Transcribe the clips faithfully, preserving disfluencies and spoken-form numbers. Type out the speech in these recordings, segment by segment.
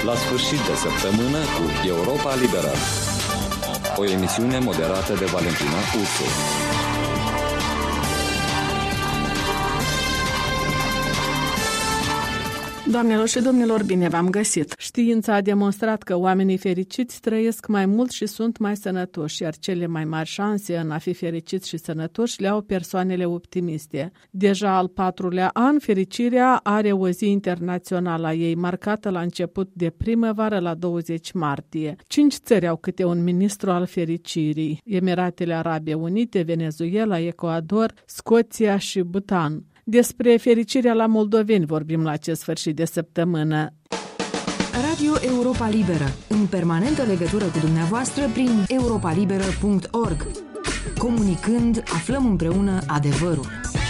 La sfârșit de săptămână cu Europa Liberă. O emisiune moderată de Valentina Ursu. Doamnelor și domnilor, bine v-am găsit! Știința a demonstrat că oamenii fericiți trăiesc mai mult și sunt mai sănătoși, iar cele mai mari șanse în a fi fericiți și sănătoși le au persoanele optimiste. Deja al patrulea an, fericirea are o zi internațională a ei, marcată la început de primăvară la douăzeci martie. Cinci țări au câte un ministru al fericirii: Emiratele Arabe Unite, Venezuela, Ecuador, Scoția și Bhutan. Despre fericirea la moldoveni vorbim la acest sfârșit de săptămână. Radio Europa Liberă, în permanentă legătură cu dumneavoastră prin europa liberă punct org. Comunicând, aflăm împreună adevărul.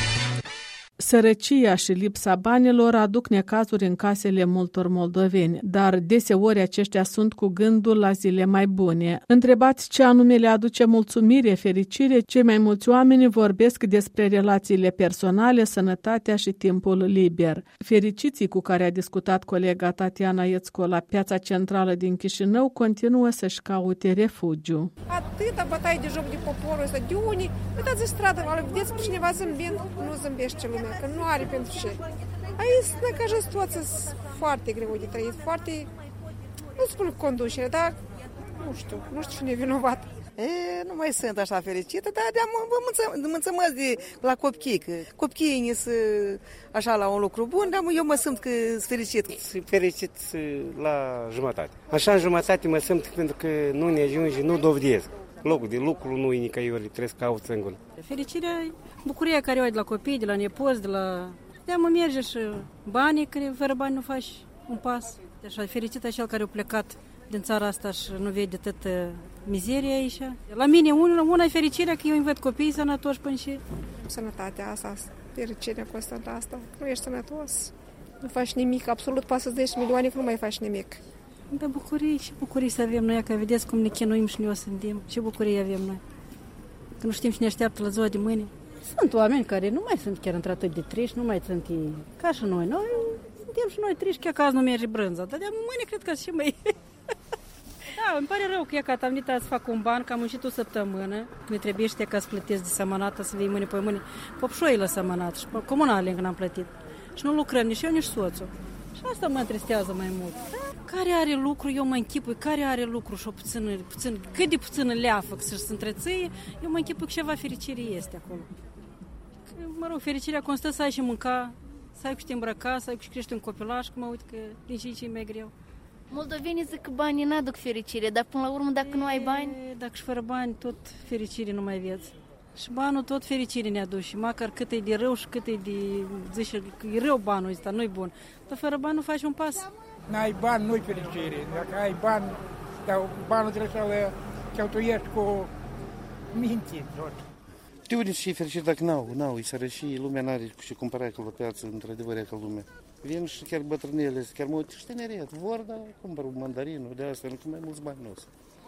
Sărăcia și lipsa banilor aduc necazuri în casele multor moldoveni, dar deseori aceștia sunt cu gândul la zile mai bune. Întrebați ce anume le aduce mulțumire, fericire, cei mai mulți oameni vorbesc despre relațiile personale, sănătatea și timpul liber. Fericiții cu care a discutat colega Tatiana Iețco la piața centrală din Chișinău continuă să-și caute refugiu. Atâta bătaie de joc de poporul ăsta, de unii, uitați în stradă, vedeți pe cineva zâmbind, nu zâmbește lumea, că nu are pentru ce. Aici, în ca situație, foarte greu de trăit, foarte, nu spun conducere, dar nu știu, nu știu cine e vinovat. E, nu mai sunt așa fericită, dar mă înțămăs de la copii, că copiii sunt așa la un lucru bun, dar eu mă simt că sunt fericit. Sunt fericit la jumătate. Așa în jumătate mă simt pentru că nu ne ajunge, nu dovedesc. Locul de lucru nu e nicăieri, trebuie să caut singur. Fericirea e bucuria care o ai de la copii, de la nepoți, de la... De mă merge și banii, că fără bani nu faci un pas. Așa, fericit așa care a plecat din țara asta și nu vede atât mizerie aici. La mine, una, una e fericirea că eu îmi văd copiii sănătoși până și... Sănătatea asta, fericirea cu asta, asta, nu ești sănătos, nu faci nimic, absolut poți să-ți dai milioane că nu mai faci nimic. Da, bucurii și bucurii să avem noi, că vedeți cum ne chinuim și ne osândim. Ce bucurii avem noi. Că nu știm ce ne așteaptă la ziua de mâine. Sunt oameni care nu mai sunt chiar într-atât de triști, nu mai sunt ei, ca și noi. Noi suntem și noi triști, chiar că azi nu merge brânza, dar de mâine cred că și mai... Da, îmi pare rău că e că am venit să fac un ban, că am muncit o săptămână, ne trebuie știa ca să plătesc de sămănată, să vii mâine pe mâine, popșoi la sămănată și comunale încă n-am plătit. Și nu lucrăm nici eu, nici soțul. Și asta mă întristează mai mult. Care are lucru, eu mă închipui, care are lucru și o puțină, puțin, cât de puțină leafă să-și se întrețâie, eu mă închipui că ceva fericire este acolo. Că, mă rog, fericirea constă să ai și mânca, să ai cu ce te îmbrăca, să ai cu ce crește un copilaș, că mă uit că din ce în ce e mai greu. Moldovenii zic că banii n-aduc fericire, dar până la urmă dacă nu ai bani... E, dacă și fără bani, tot fericire nu mai vieți. Și banul tot fericire ne aduce, măcar cât e de rău și cât e de... Zice, e rău banul ăsta, nu-i bun. Dar fără bani nu faci un pas. N-ai bani, nu-i fericire. Dacă ai bani, dar banul trebuie să-l cheltuiești cu minte. Știu de ce e fericit dacă n-au, n-au, e sărășie, lumea n-are cu ce cumpăra acolo pe piață, într-adevăr e ca lumea. Vin și chiar bătrânele, chiar mă uit și tineret, vor, dar cumpăr un mandarinul de asta, nu cu mai mulți bani nu o să.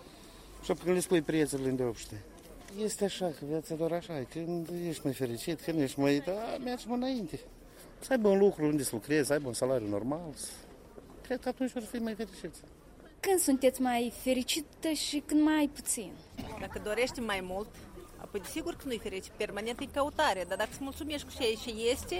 Și când le spui prețurile îndeopște. Este așa, că viața doar așa, când ești mai fericit, când ești mai, da, mergi mai înainte. Să aibă un lucru unde să lucrezi, să aibă un salariu normal, cred că atunci vor fi mai fericiți. Când sunteți mai fericită și când mai puțin? Dacă dorești mai mult, apoi sigur că nu-i fericit, permanent e căutare, dar dacă îți mulțumești cu ce este,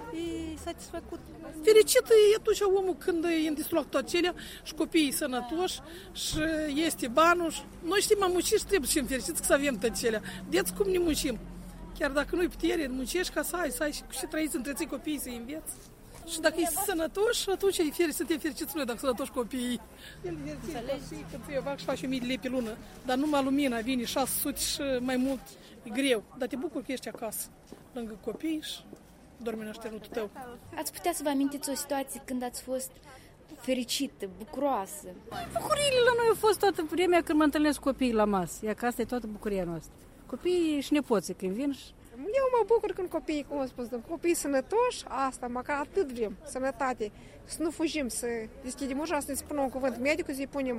e satisfăcut. Fericit e atunci omul când e în destul toate acelea și copiii sănătoși și este banul. Noi știm, am muncit și trebuie să fim fericiți să avem toate acelea. Vedeți cum ne muncim. Chiar dacă nu-i putere, muncești ca să ai, să ai și, și trăiți, întreții copiii, să-i înveți. Și dacă e sănătoși, atunci e fericit, suntem fericiți noi dacă sănătoși copiii. El e fericit, că trebuie fac și faci o mie de lei pe lună, dar numai lumina vine șase sute și mai mult, e greu. Dar te bucur că ești acasă, lângă copii și dormi în așternutul tău. Ați putea să vă amintiți o situație când ați fost fericită, bucuroasă? Bucuriile la noi au fost toată vremea când mă întâlnesc cu copiii la masă. Ia că asta e toată bucuria noastră. Copiii și nepoții când vin și... Eu mă bucur când copiii, cum am spus, copiii sănătoși, asta, măcar atât vrem, sănătate, să nu fugim, să deschidem ușa, să ne spunem un cuvânt medicul, să-i punem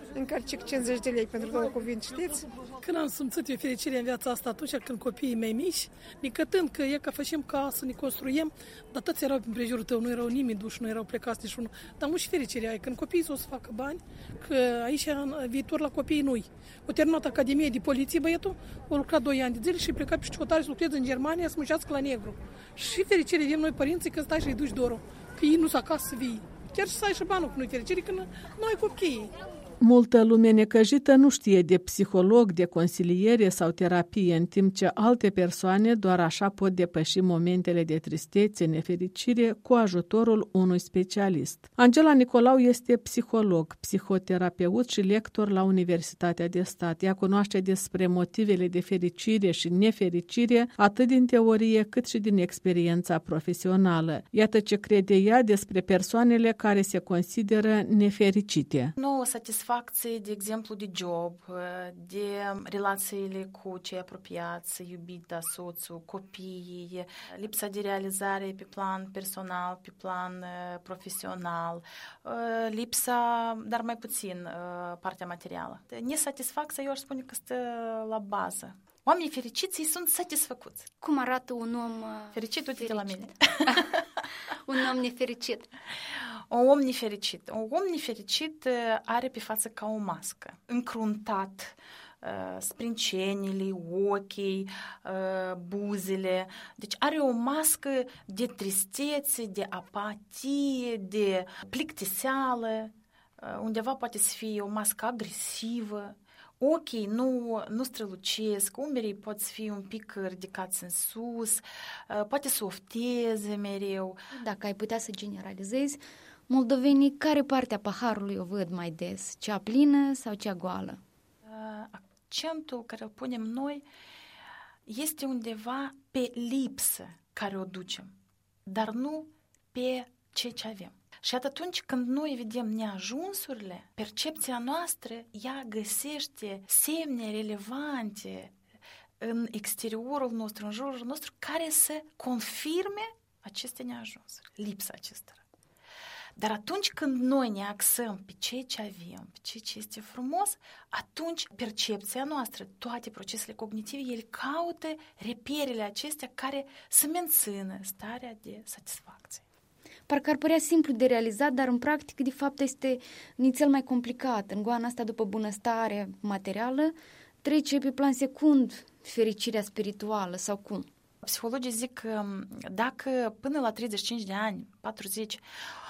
încarcic cincizeci de lei pentru două cuvinte, știți? Când am simțit eu fericire în viața asta atunci când copiii mei mici, nicătând că e că facem casă, ne construiem, dar toți erau prin prejurul tău, nu erau nimeni duși, nu erau plecați nici unul. Dar și fericirea ai când copiii o să facă bani, că aici în viitor la copiii nu-i. O terminat Academie de Poliție, băietul, o lucrat doi ani de zile și pleca pe școtare să lucreze în Germania să muncească la negru. Și fericire avem noi părinții că stai și îi duci dorul, că ei nu s acasă să vii. Chiar și să ai și banul, că nu-i fericire, că nu ai copii. Multă lume necăjită nu știe de psiholog, de consiliere sau terapie, în timp ce alte persoane doar așa pot depăși momentele de tristețe, nefericire cu ajutorul unui specialist. Angela Nicolau este psiholog, psihoterapeut și lector la Universitatea de Stat. Ea cunoaște despre motivele de fericire și nefericire atât din teorie cât și din experiența profesională. Iată ce crede ea despre persoanele care se consideră nefericite. Nouă satisfacție, de exemplu, de job, de relațiile cu cei apropiați, iubita, soțul, copiii, lipsa de realizare pe plan personal, pe plan profesional, lipsa, dar mai puțin, partea materială. Nesatisfacția, eu aș spune că stă la bază. Oamenii fericiți, ei sunt satisfăcuți. Cum arată un om fericit? Uite-te la mine. Un om nefericit. Un om nefericit. Un om nefericit are pe față ca o mască, încruntat, sprâncenile, ochii, buzele. Deci are o mască de tristețe, de apatie, de plictiseală. Undeva poate să fie o mască agresivă. Ochii nu, nu strălucesc, umerii pot fi un pic ridicați în sus, poate să ofteze mereu. Dacă ai putea să generalizezi, moldovenii care parte a paharului o văd mai des? Cea plină sau cea goală? Accentul care îl punem noi este undeva pe lipsă care o ducem, dar nu pe ceea ce avem. Și atunci când noi vedem neajunsurile, percepția noastră, ea găsește semne relevante în exteriorul nostru, în jurul nostru, care să confirme aceste neajunsuri, lipsa acestora. Dar atunci când noi ne axăm pe ceea ce avem, pe ceea ce este frumos, atunci percepția noastră, toate procesele cognitive, ele caută reperele acestea care să mențină starea de satisfacție. Parcă ar părea simplu de realizat, dar în practică, de fapt, este nițel mai complicat. În goana asta, după bunăstare materială, trece pe plan secund fericirea spirituală sau cum? Psihologii zic că dacă până la treizeci și cinci de ani, patruzeci,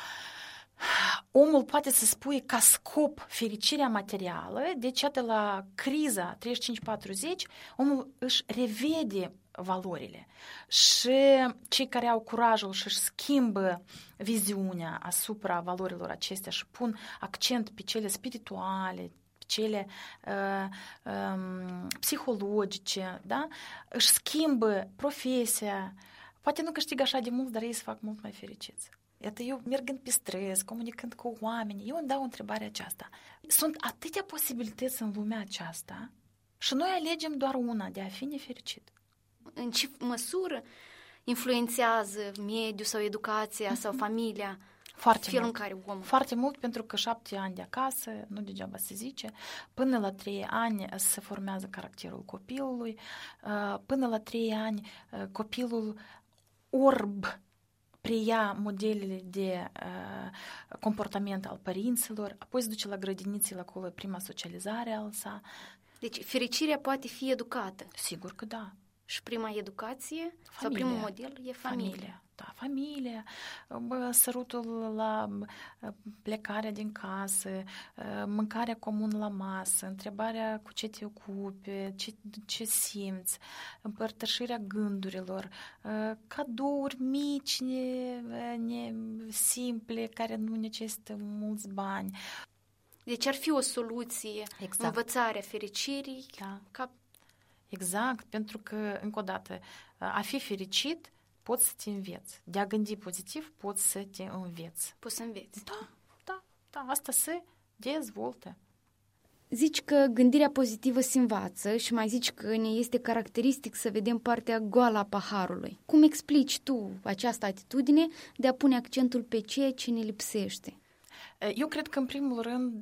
omul poate să spui ca scop fericirea materială, deci de la criza treizeci și cinci patruzeci, omul își revede valorile. Și cei care au curajul și își schimbă viziunea asupra valorilor acestea și pun accent pe cele spirituale, pe cele uh, um, psihologice, da? Își schimbă profesia, poate nu câștigă așa de mult, dar ei se fac mult mai fericiți. Iată, eu mergând pe străzi, comunicând cu oameni, eu îmi dau întrebarea aceasta. Sunt atâtea posibilități în lumea aceasta și noi alegem doar una, de a fi nefericit. În ce măsură influențează mediul sau educația sau familia foarte felul mult. în care omul... Foarte mult, pentru că șapte ani de acasă, nu degeaba se zice, până la trei ani se formează caracterul copilului, până la trei ani copilul orb preia modelele de uh, comportament al părinților, apoi se duce la grădinițe, acolo prima socializare al sa. Deci fericirea poate fi educată. Sigur că da. Și prima educație familia. Sau primul model e familia. familia. Da, familia, sărutul la plecarea din casă, mâncarea comună la masă, întrebarea cu ce te ocupi, ce, ce simți, împărtășirea gândurilor, cadouri mici, ne, ne, simple, care nu necesită mulți bani. Deci ar fi o soluție, exact. Învățarea fericirii. Da. Ca... Exact, pentru că, încă o dată, a fi fericit poți să te înveți. De a gândi pozitiv poți să te înveți. Poți să înveți. Da, da, da, asta se dezvoltă. Zici că gândirea pozitivă se învață și mai zici că ne este caracteristic să vedem partea goală a paharului. Cum explici tu această atitudine de a pune accentul pe ceea ce ne lipsește? Eu cred că, în primul rând,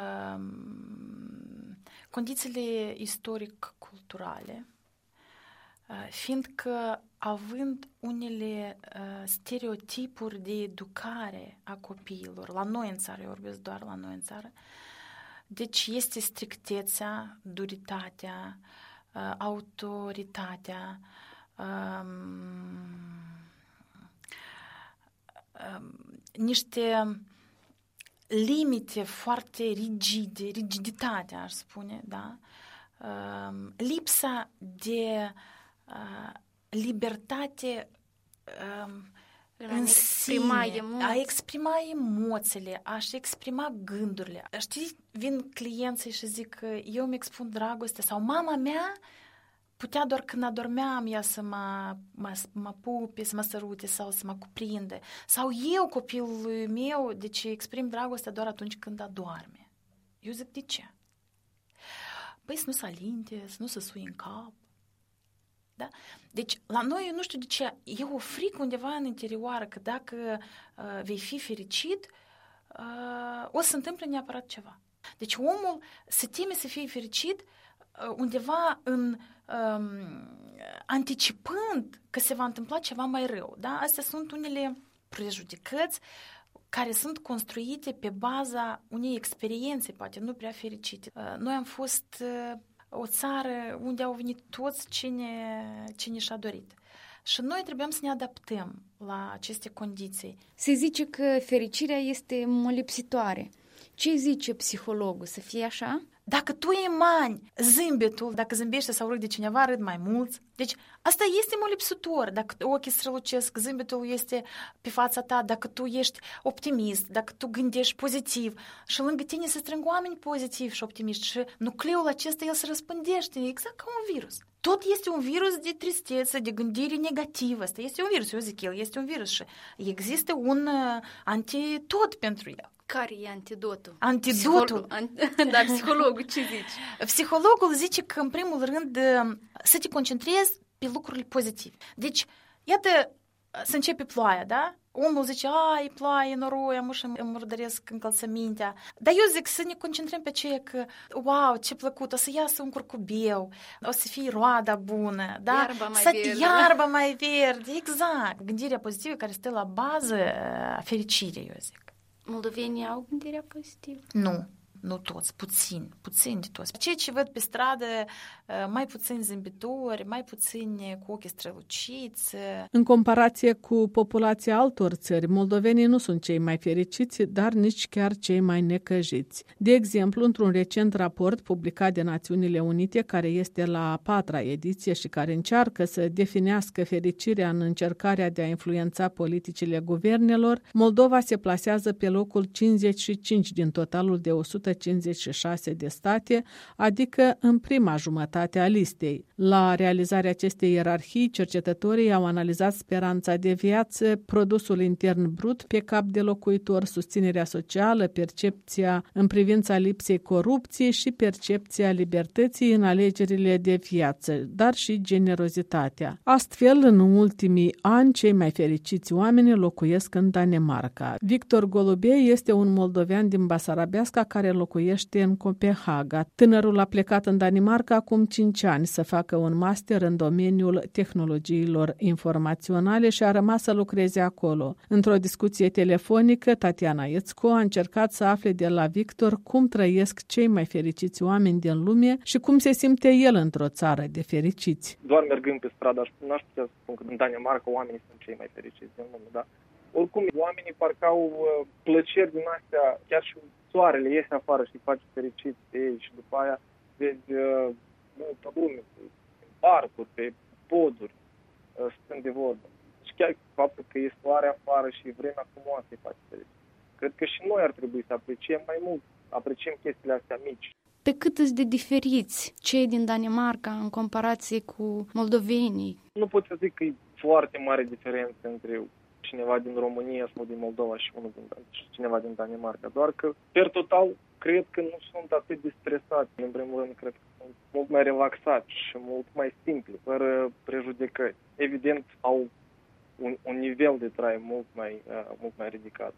condițiile istoric-culturale, fiindcă având unele stereotipuri de educare a copiilor, la noi în țară, eu vorbesc doar la noi în țară, deci este strictețea, duritatea, autoritatea, niște limite foarte rigide, rigiditatea, aș spune, da? Lipsa de libertate în sine, a exprima emoțiile, a-și exprima gândurile. Știi, vin clienții și zic că eu îmi expun dragoste sau mama mea putea doar când adormeam ea să mă, mă, mă pupe, să mă sărute sau să mă cuprinde. Sau eu, copilul meu, deci exprim dragostea doar atunci când adorme. Eu zic, de ce? Păi să nu se alinte, să nu se sui în cap. Da? Deci, la noi, eu nu știu de ce, e o frică undeva în interioară că dacă uh, vei fi fericit, uh, o să se întâmple neapărat ceva. Deci omul se teme să fie fericit uh, undeva în um, anticipând că se va întâmpla ceva mai rău. Da? Astea sunt unele prejudecăți care sunt construite pe baza unei experiențe, poate nu prea fericite. Uh, noi am fost uh, o țară unde au venit toți cine, cine și-a dorit. Și noi trebuiam să ne adaptăm la aceste condiții. Se zice că fericirea este molipsitoare. Ce zice psihologul? Să fie așa? Dacă tu emani zâmbetul, dacă zâmbește sau râd de cineva, râd mai mulți. Deci asta este molipsitor. Dacă ochii strălucesc, zâmbetul este pe fața ta, dacă tu ești optimist, dacă tu gândești pozitiv și lângă tine se strâng oameni pozitivi și optimiști și nucleul acesta el se răspândește exact ca un virus. Tot este un virus de tristețe, de gândire negativă. Asta este un virus, eu zic, el este un virus și există un antidot pentru el. Care e antidotul? Antidotul. Psiholo- Dar psihologul ce zice? Psihologul zice că, în primul rând, să te concentrezi pe lucrurile pozitive. Deci, iată, să începe ploaia, da? Omul zice, ai, ploaie, noroi, am și îmi murdăresc încălțămintea. Dar eu zic să ne concentrăm pe ceea că, wow, ce plăcut, o să iasă un curcubeu, o să fie roada bună, da? Iarba mai să, verde. Iarba mai verde, exact. Gândirea pozitivă care stă la bază a fericirii, eu zic. Moldovenii au gândirea pozitivă? Nu, nu toți, puțini, puțini de toți. Cei ce văd pe stradă, mai puțini zâmbitori, mai puțini cu ochii străluciți. În comparație cu populația altor țări, moldovenii nu sunt cei mai fericiți, dar nici chiar cei mai necăjiți. De exemplu, într-un recent raport publicat de Națiunile Unite, care este la a patra ediție și care încearcă să definească fericirea în încercarea de a influența politicile guvernelor, Moldova se plasează pe locul cincizeci și cinci din totalul de o sută cincizeci și șase de state, adică în prima jumătate a listei. La realizarea acestei ierarhii, cercetătorii au analizat speranța de viață, produsul intern brut pe cap de locuitor, susținerea socială, percepția în privința lipsei corupției și percepția libertății în alegerile de viață, dar și generozitatea. Astfel, în ultimii ani, cei mai fericiți oameni locuiesc în Danemarca. Victor Golubei este un moldovean din Basarabeasca care locuiește în Copenhaga. Tânărul a plecat în Danemarca acum cinci ani să facă un master în domeniul tehnologiilor informaționale și a rămas să lucreze acolo. Într-o discuție telefonică, Tatiana Iețco a încercat să afle de la Victor cum trăiesc cei mai fericiți oameni din lume și cum se simte el într-o țară de fericiți. Doar mergând pe stradă, n-aș putea să spun că în Danemarca oamenii sunt cei mai fericiți din lume, da? Oricum, oamenii parcă au uh, plăceri din astea, chiar și soarele iese afară și face fericiți pe ei și după aia vezi uh, multă lume, pe parcuri, pe poduri, uh, stând de vorbă. Și chiar faptul că e soare afară și vremea frumoasă îi face fericiți. Cred că și noi ar trebui să apreciem mai mult, apreciem chestiile astea mici. Pe cât îți de diferiți cei din Danemarca în comparație cu moldovenii? Nu pot să zic că e foarte mare diferență între cineva din România sau din Moldova și unul din, cineva din Danemarca. Doar că, per total, cred că nu sunt atât de stresați. În primul rând, cred că sunt mult mai relaxați și mult mai simpli, fără prejudecăți. Evident, au un, un nivel de trai mult mai, uh, mult mai ridicat.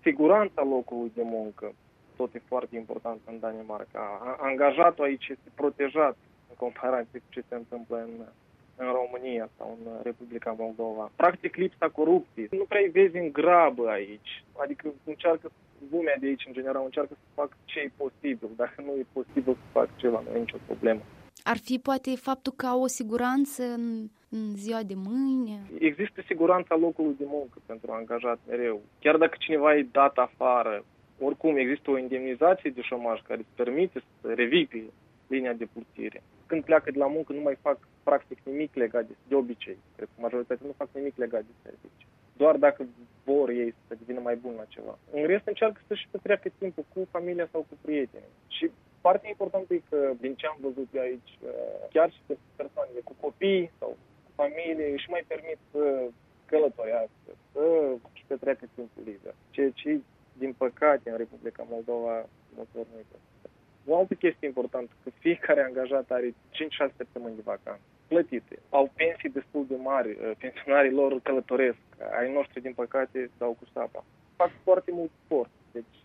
Siguranța locului de muncă, tot e foarte important în Danemarca. Angajatul aici este protejat în comparație cu ce se întâmplă în, în România sau în Republica Moldova. Practic lipsa corupției. Nu prea vezi în grabă aici. Adică încearcă, lumea de aici în general încearcă să facă ce e posibil. Dacă nu e posibil să facă ceva, nu e nicio problemă. Ar fi poate faptul că au o siguranță în, în ziua de mâine? Există siguranța locului de muncă pentru angajat mereu. Chiar dacă cineva e dat afară, oricum există o indemnizație de șomaj care îți permite să revii pe linia de plutire. Când pleacă de la muncă nu mai fac practic nimic legat de, de obicei. Cred că majoritatea nu fac nimic legat de servicii. Doar dacă vor ei să devină mai buni la ceva. În rest încearcă să-și petreacă timpul cu familia sau cu prietenii. Și partea importantă e că, din ce am văzut eu aici, chiar și pentru persoanele cu copii sau cu familie, își mai permit să călătorească, să-și petreacă timpul liber. Ceea ce, din păcate, în Republica Moldova, motor nu e. O altă chestie importantă, că fiecare angajat are cinci șase săptămâni de vacanță plătite. Au pensii destul de mari, pensionarii lor călătoresc, ai noștri, din păcate, dau cu sapa. Fac foarte mult sport. Deci,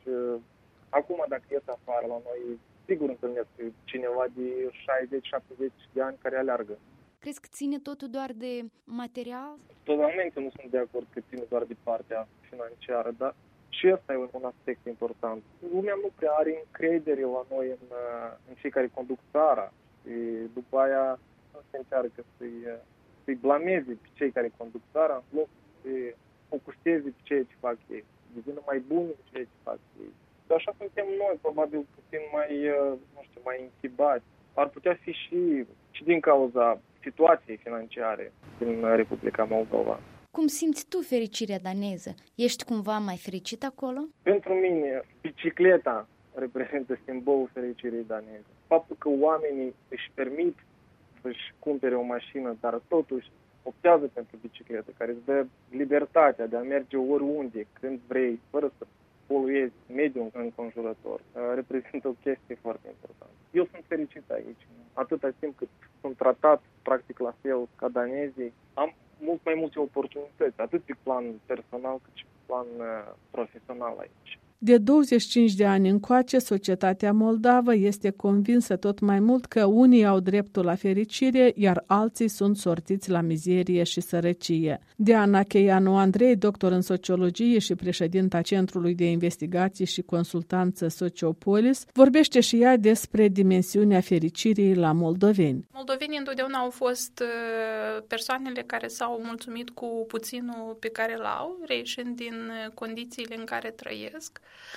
acum, dacă ies afară la noi, sigur întâlnesc cineva de șaizeci șaptezeci de ani care aleargă. Crezi că ține totul doar de material? Totalmente nu sunt de acord că ține doar de partea financiară, dar și ăsta e un aspect important. Lumea nu prea are încredere la noi în, în cei care conduc țara și după aia se încearcă să-i, să-i blameze pe cei care conduc țara în loc să se focuseze pe ceea ce fac ei, devină mai buni în ceea ce fac ei. Și așa suntem noi, probabil puțin mai, nu știu, mai inhibați. Ar putea fi și, și din cauza situației financiare din Republica Moldova. Cum simți tu fericirea daneză? Ești cumva mai fericit acolo? Pentru mine, bicicleta reprezintă simbolul fericirii daneze. Faptul că oamenii își permit să-și cumpere o mașină, dar totuși optează pentru bicicletă, care îți dă libertatea de a merge oriunde, când vrei, fără să poluezi mediul înconjurător, reprezintă o chestie foarte importantă. Eu sunt fericit aici. Atâta timp cât sunt tratat practic la fel ca danezii, am mult mai multe oportunități, atât pe plan personal cât și pe plan uh, profesional aici. De douăzeci și cinci de ani încoace, societatea moldavă este convinsă tot mai mult că unii au dreptul la fericire, iar alții sunt sortiți la mizerie și sărăcie. Diana Cheianu Andrei, doctor în sociologie și președinta Centrului de Investigații și Consultanță Sociopolis, vorbește și ea despre dimensiunea fericirii la moldoveni. Moldovenii întotdeauna au fost persoanele care s-au mulțumit cu puținul pe care l-au, reieșind din condițiile în care trăiesc.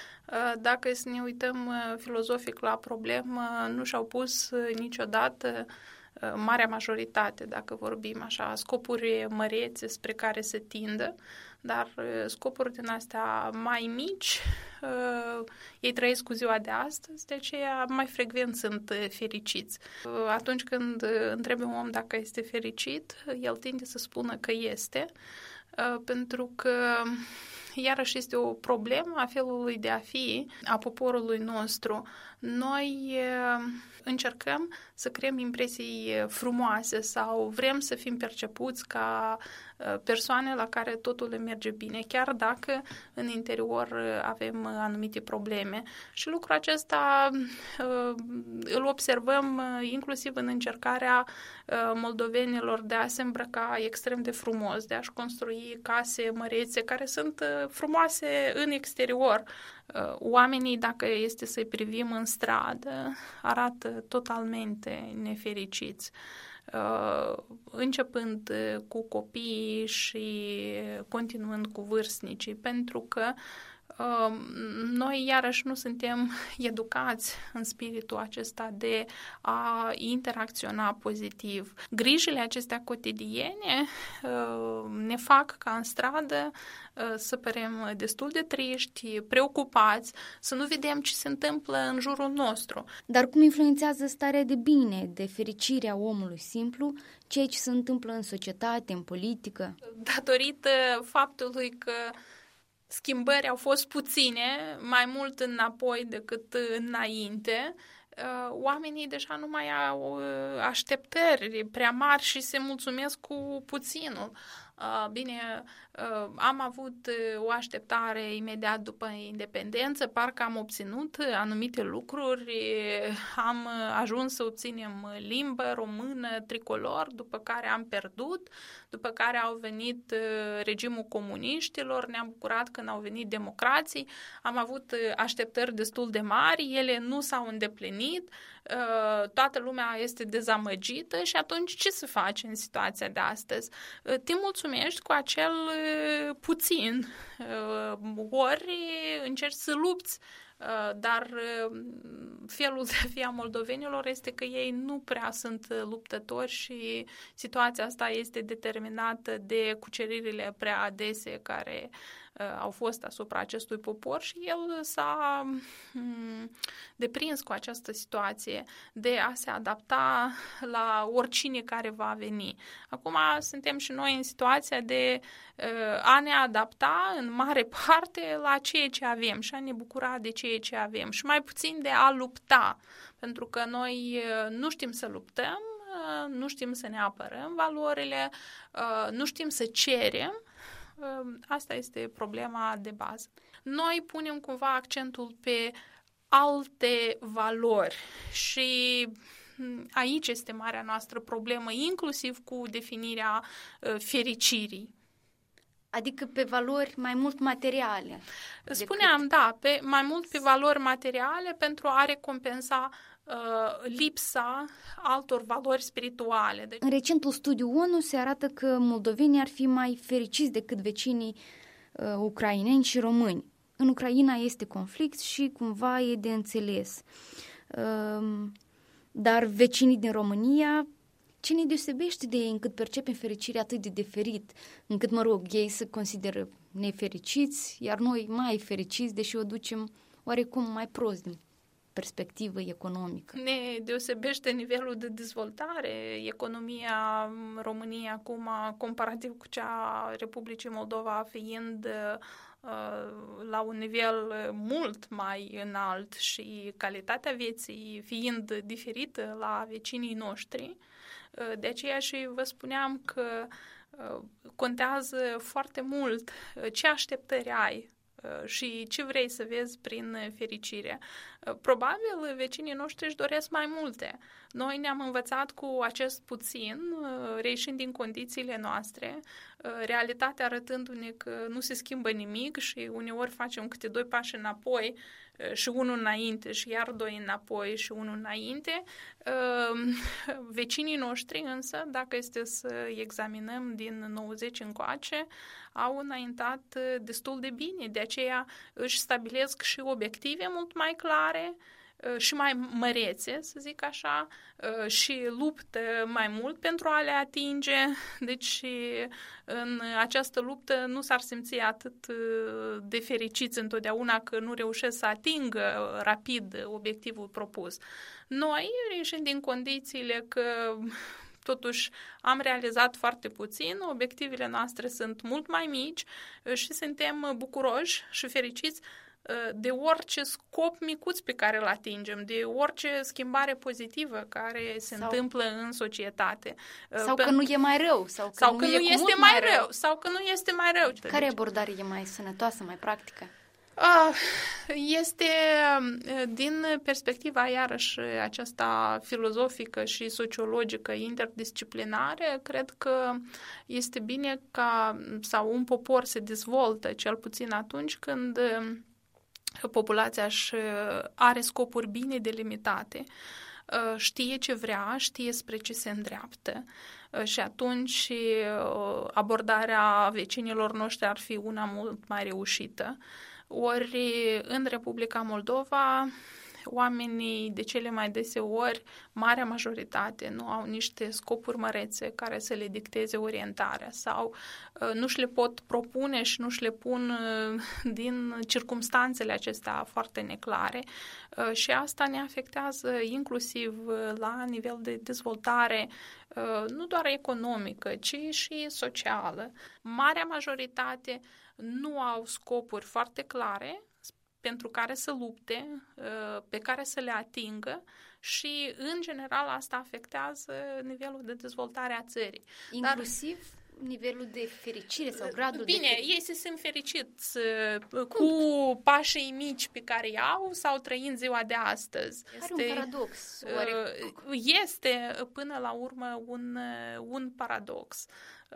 Dacă să ne uităm filozofic la problemă, nu și-au pus niciodată marea majoritate, dacă vorbim așa, scopuri mărețe spre care se tindă, dar scopuri din astea mai mici, ei trăiesc cu ziua de astăzi, de aceea mai frecvent sunt fericiți. Atunci când întrebi un om dacă este fericit, el tinde să spună că este, pentru că iarăși este o problemă a felului de a fi a poporului nostru. Noi încercăm să creăm impresii frumoase sau vrem să fim percepuți ca persoane la care totul le merge bine, chiar dacă în interior avem anumite probleme. Și lucrul acesta îl observăm inclusiv în încercarea moldovenilor de a se îmbrăca extrem de frumos, de a-și construi case mărețe care sunt frumoase în exterior. Oamenii, dacă este să-i privim în stradă, arată totalmente nefericiți. Începând cu copiii și continuând cu vârstnicii, pentru că noi iarăși nu suntem educați în spiritul acesta de a interacționa pozitiv. Grijile acestea cotidiene ne fac ca în stradă să părem destul de triști, preocupați, să nu vedem ce se întâmplă în jurul nostru. Dar cum influențează starea de bine, de fericire a omului simplu, ceea ce se întâmplă în societate, în politică? Datorită faptului că schimbări au fost puține, mai mult înapoi decât înainte, oamenii deja nu mai au așteptări prea mari și se mulțumesc cu puținul. Bine, am avut o așteptare imediat după independență, parcă am obținut anumite lucruri, am ajuns să obținem limbă română, tricolor, după care am pierdut, după care au venit regimul comuniștilor, ne-am bucurat când au venit democrații, am avut așteptări destul de mari, ele nu s-au îndeplinit, toată lumea este dezamăgită și atunci ce să faci în situația de astăzi? Te mulțumești cu acel puțin, ori încerci să lupți, dar felul de a fi a moldovenilor este că ei nu prea sunt luptători și situația asta este determinată de cuceririle prea adese care au fost asupra acestui popor și el s-a deprins cu această situație de a se adapta la oricine care va veni. Acum suntem și noi în situația de a ne adapta în mare parte la ceea ce avem și a ne bucura de ceea ce avem și mai puțin de a lupta, pentru că noi nu știm să luptăm, nu știm să ne apărăm valorile, nu știm să cerem. Asta este problema de bază. Noi punem cumva accentul pe alte valori și aici este marea noastră problemă, inclusiv cu definirea fericirii. Adică pe valori mai mult materiale. Spuneam, decât... da, pe, mai mult pe valori materiale pentru a recompensa uh, lipsa altor valori spirituale. Deci... În recentul studiu ONU se arată că moldovenii ar fi mai fericiți decât vecinii uh, ucraineni și români. În Ucraina este conflict și cumva e de înțeles. Uh, dar vecinii din România, ce ne deosebește de ei încât percepem fericirea atât de diferit, încât, mă rog, ei se consideră nefericiți, iar noi mai fericiți, deși o ducem oarecum mai prost din perspectivă economică. Ne deosebește nivelul de dezvoltare, economia României acum, comparativ cu cea a Republicii Moldova, fiind uh, la un nivel mult mai înalt și calitatea vieții fiind diferită la vecinii noștri. De aceea și vă spuneam că contează foarte mult ce așteptări ai și ce vrei să vezi prin fericire. Probabil vecinii noștri își doresc mai multe. Noi ne-am învățat cu acest puțin, reieșind din condițiile noastre, realitatea arătându-ne că nu se schimbă nimic și uneori facem câte doi pași înapoi și unul înainte și iar doi înapoi și unul înainte. Vecinii noștri însă, dacă este să examinăm din nouăzeci încoace, au înaintat destul de bine. De aceea își stabilesc și obiective mult mai clare și mai mărețe, să zic așa, și luptă mai mult pentru a le atinge. Deci în această luptă nu s-ar simți atât de fericiți întotdeauna că nu reușesc să atingă rapid obiectivul propus. Noi, ieșind din condițiile că totuși am realizat foarte puțin, obiectivele noastre sunt mult mai mici și suntem bucuroși și fericiți de orice scop micuț pe care îl atingem, de orice schimbare pozitivă care se sau, întâmplă în societate. Sau că nu e mai rău. Sau că sau nu, că e nu este mai rău, rău. Sau că nu este mai rău. Care abordare e mai sănătoasă, mai practică? Este din perspectiva iarăși aceasta filozofică și sociologică interdisciplinare, cred că este bine ca sau un popor se dezvoltă cel puțin atunci când populația își are scopuri bine delimitate, știe ce vrea, știe spre ce se îndreaptă și atunci abordarea vecinilor noștri ar fi una mult mai reușită. Ori în Republica Moldova oamenii de cele mai deseori, marea majoritate, nu au niște scopuri mărețe care să le dicteze orientarea sau uh, nu și le pot propune și nu și le pun uh, din circumstanțele acestea foarte neclare uh, și asta ne afectează inclusiv uh, la nivel de dezvoltare uh, nu doar economică, ci și socială. Marea majoritate nu au scopuri foarte clare pentru care să lupte, pe care să le atingă și, în general, asta afectează nivelul de dezvoltare a țării. Inclusiv nivelul de fericire sau gradul Bine, de fericire? ei se simt fericiți cu pașii mici pe care îi au sau trăind ziua de astăzi. Are un paradox. Este până la urmă un, un paradox.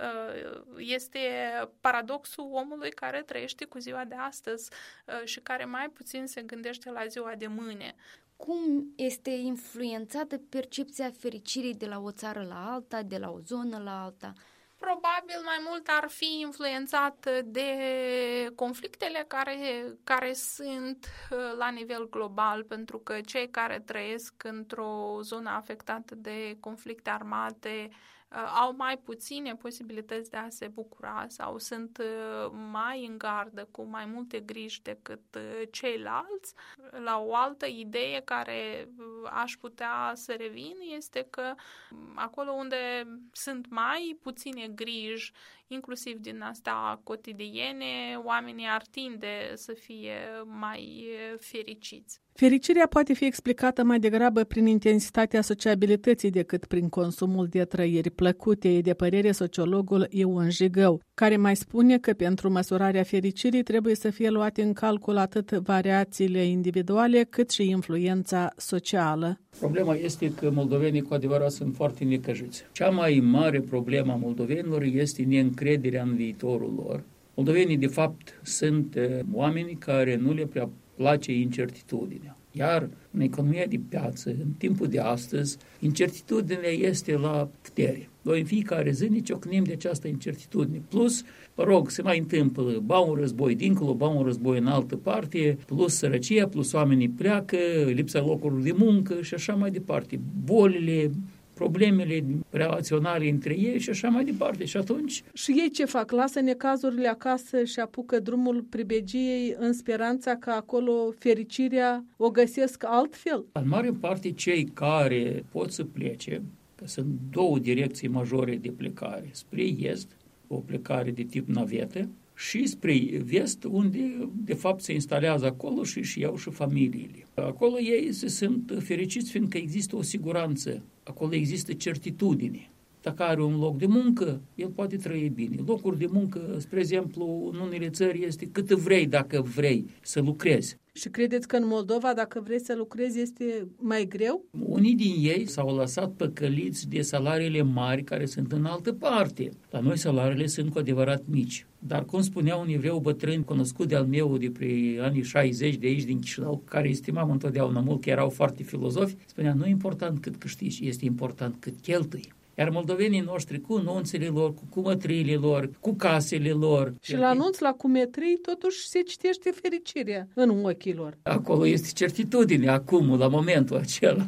Este paradoxul omului care trăiește cu ziua de astăzi și care mai puțin se gândește la ziua de mâine. Cum este influențată percepția fericirii de la o țară la alta, de la o zonă la alta? Probabil mai mult ar fi influențat de conflictele care, care sunt la nivel global, pentru că cei care trăiesc într-o zonă afectată de conflicte armate au mai puține posibilități de a se bucura sau sunt mai în gardă cu mai multe griji decât ceilalți. La o altă idee care aș putea să revin este că acolo unde sunt mai puține griji, inclusiv din astea cotidiene, oamenii ar tinde să fie mai fericiți. Fericirea poate fi explicată mai degrabă prin intensitatea sociabilității decât prin consumul de trăiri plăcute, e de părere sociologul Ion Jigău, care mai spune că pentru măsurarea fericirii trebuie să fie luate în calcul atât variațiile individuale cât și influența socială. Problema este că moldovenii cu adevărat sunt foarte necăjiți. Cea mai mare problemă a moldovenilor este neîncrederea în viitorul lor. Moldovenii, de fapt, sunt oameni care nu le prea place incertitudinea. Iar în economia de piață, în timpul de astăzi, incertitudinea este la putere. Noi în fiecare zi ne ciocnim de această incertitudine. Plus, mă rog, se mai întâmplă, ba un război dincolo, ba un război în altă parte, plus sărăcia, plus oamenii pleacă, lipsa locurilor de muncă și așa mai departe. Bolile, problemele relaționale între ei și așa mai departe. Și atunci... Și ei ce fac? Lasă necazurile acasă și apucă drumul pribegiei în speranța că acolo fericirea o găsesc altfel? În mare parte cei care pot să plece, că sunt două direcții majore de plecare, spre est, o plecare de tip navetă, și spre vest, unde de fapt se instalează acolo și își iau și familiile. Acolo ei se simt fericiți fiindcă există o siguranță, acolo există certitudine. Dacă are un loc de muncă, el poate trăi bine. Locuri de muncă, spre exemplu, în unele țări este cât vrei dacă vrei să lucrezi. Și credeți că în Moldova, dacă vrei să lucrezi, este mai greu? Unii din ei s-au lăsat păcăliți de salariile mari care sunt în altă parte. La noi salariile sunt cu adevărat mici. Dar cum spunea un evreu bătrân cunoscut de-al meu de pre anii șaizeci de aici din Chișinău, care estimam întotdeauna mult că erau foarte filozofi, spunea, nu e important cât câștigi, este important cât cheltui. Iar moldovenii noștri cu nunțele lor, cu cumătriile lor, cu casele lor. Și la nunț, la cumetrii, totuși se citește fericirea în ochii lor. Acolo este certitudine, acum, la momentul acela.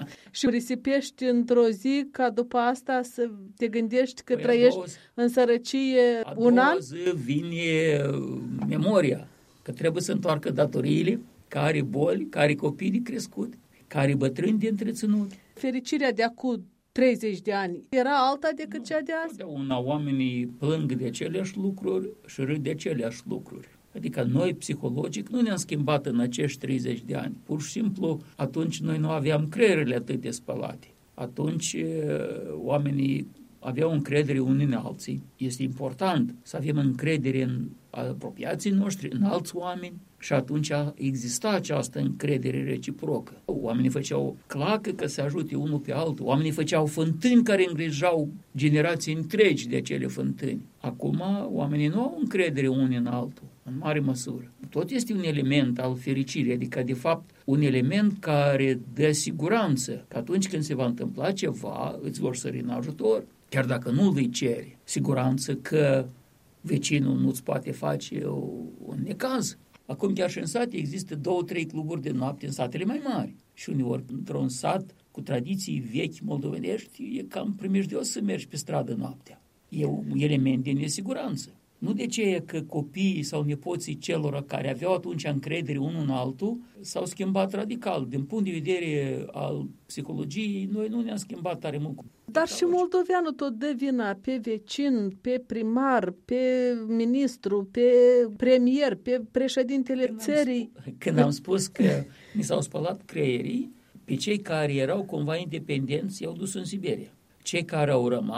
Și risipești într-o zi ca după asta să te gândești că păi trăiești în sărăcie un an? A doua zi vine memoria, că trebuie să întoarcă datoriile, care boli, care copii de crescut, care bătrâni de întreținut. Fericirea de acum treizeci de ani era alta decât cea de azi? Totdeauna oamenii plâng de aceleași lucruri și râd de aceleași lucruri. Adică noi, psihologic, nu ne-am schimbat în acești treizeci de ani. Pur și simplu, atunci noi nu aveam creierile atât de spălate. Atunci oamenii aveau încredere unii în alții. Este important să avem încredere în apropiații noștri, în alți oameni, și atunci exista această încredere reciprocă. Oamenii făceau clacă că se ajute unul pe altul. Oamenii făceau fântâni care îngrijau generații întregi de acele fântâni. Acum oamenii nu au încredere unii în altul, în mare măsură. Tot este un element al fericirii, adică de fapt un element care dă siguranță că atunci când se va întâmpla ceva, îți vor sări în ajutor. Chiar dacă nu îi ceri, siguranță că vecinul nu-ți poate face un necaz. Acum chiar și în sate există două, trei cluburi de noapte în satele mai mari. Și uneori, într-un sat cu tradiții vechi moldovenești, e cam primejdios să mergi pe stradă noaptea. E un element de nesiguranță. Nu de ce că copiii sau nepoții celor care aveau atunci încredere unul în altul s-au schimbat radical. Din punct de vedere al psihologiei, noi nu ne-am schimbat tare mult. Dar și moldoveanul tot dă vina pe vecin, pe primar, pe ministru, pe premier, pe președintele când țării. Am spus, când am spus că ni s-au spălat creierii, pe cei care erau cumva independenți i-au dus în Siberia. Cei care au rămas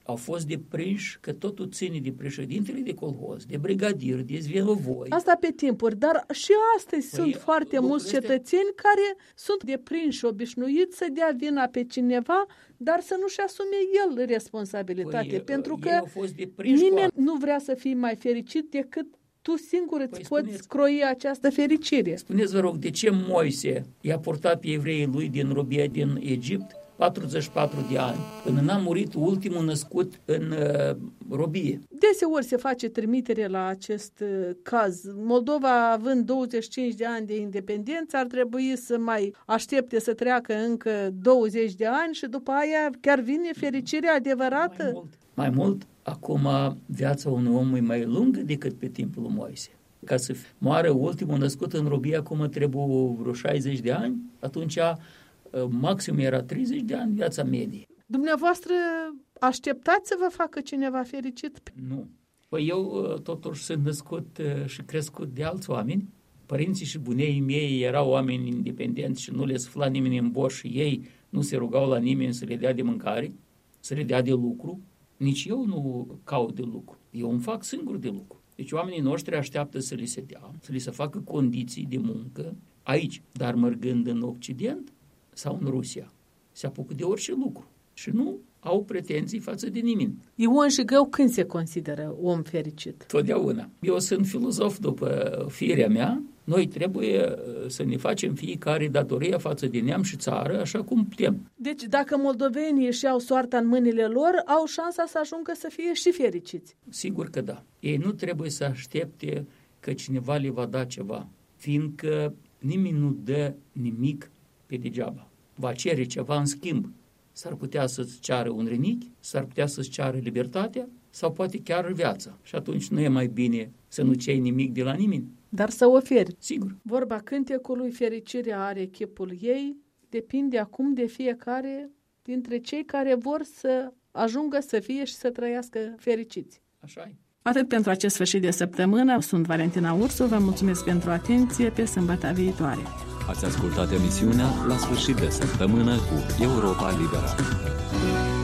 au fost deprinși că totul ține de președintele de colhoz, de brigadier, de zvenovoi. Asta pe timpuri, dar și astăzi păi, sunt foarte mulți cetățeni este... care sunt deprinși, obișnuiți să dea vina pe cineva, dar să nu-și asume el responsabilitate, păi, pentru că nimeni nu vrea să fie mai fericit decât tu singur îți păi poți spuneți, croi această fericire. Spuneți, vă rog, de ce Moise i-a purtat pe evreii lui din robia din Egipt patruzeci și patru de ani, până n-a murit ultimul născut în uh, robie? Deseori se face trimitere la acest uh, caz. Moldova, având douăzeci și cinci de ani de independență, ar trebui să mai aștepte să treacă încă douăzeci de ani și după aia chiar vine fericirea adevărată? Mai mult, mai mult acum viața unui om e mai lungă decât pe timpul lui Moise. Ca să moară ultimul născut în robie, acum trebuie vreo șaizeci de ani, atunci maxim era treizeci de ani viața medie. Dumneavoastră așteptați să vă facă cineva fericit? Nu. Păi eu totuși sunt născut și crescut de alți oameni. Părinții și buneii mei erau oameni independenți și nu le sufla nimeni în boș și ei nu se rugau la nimeni să le dea de mâncare, să le dea de lucru. Nici eu nu caut de lucru. Eu îmi fac singur de lucru. Deci oamenii noștri așteaptă să li se dea, să li se facă condiții de muncă aici, dar mergând în Occident sau în Rusia, se apucă de orice lucru și nu au pretenții față de nimeni. Ion și Gău când se consideră om fericit? Totdeauna. Eu sunt filozof după firea mea. Noi trebuie să ne facem fiecare datoria față de neam și țară, așa cum putem. Deci dacă moldovenii își iau soarta în mâinile lor, au șansa să ajungă să fie și fericiți. Sigur că da. Ei nu trebuie să aștepte că cineva le va da ceva, fiindcă nimeni nu dă nimic pe degeaba. Va cere ceva în schimb. S-ar putea să-ți ceară un renichi, s-ar putea să-ți ceară libertatea sau poate chiar viața. Și atunci nu e mai bine să nu ceri nimic de la nimeni. Dar să oferi. Sigur. Vorba cântecului, fericirea are chipul ei, depinde acum de fiecare dintre cei care vor să ajungă să fie și să trăiască fericiți. Așa e. Atât pentru acest sfârșit de săptămână. Sunt Valentina Ursu, vă mulțumesc pentru atenție, pe sâmbătă viitoare. Ați ascultat emisiunea La sfârșit de săptămână cu Europa Liberă.